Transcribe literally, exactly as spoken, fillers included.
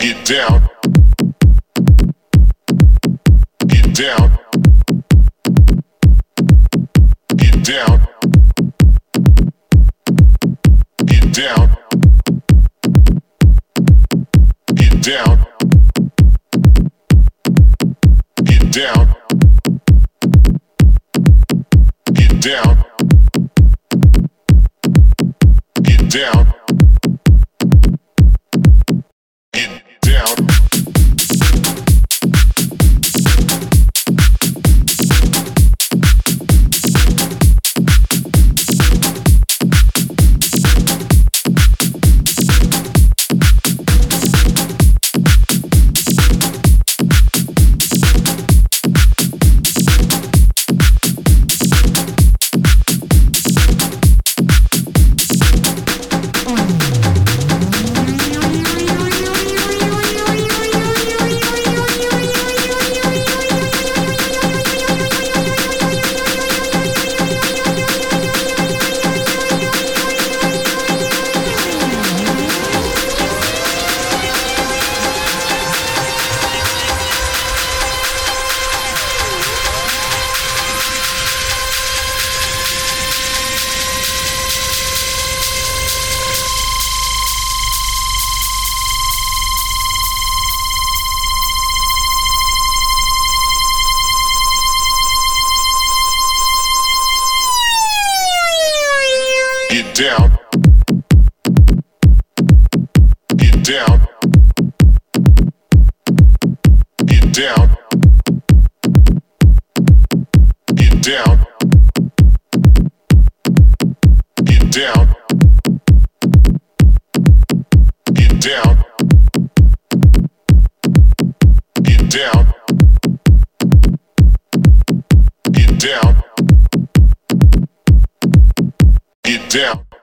Get down. Get down. Get down. Get down. Get down. Get down. Get down. Get down. Get down. Get down. Get down. Get down. Get down. Get down. Get down. Get down. Get down.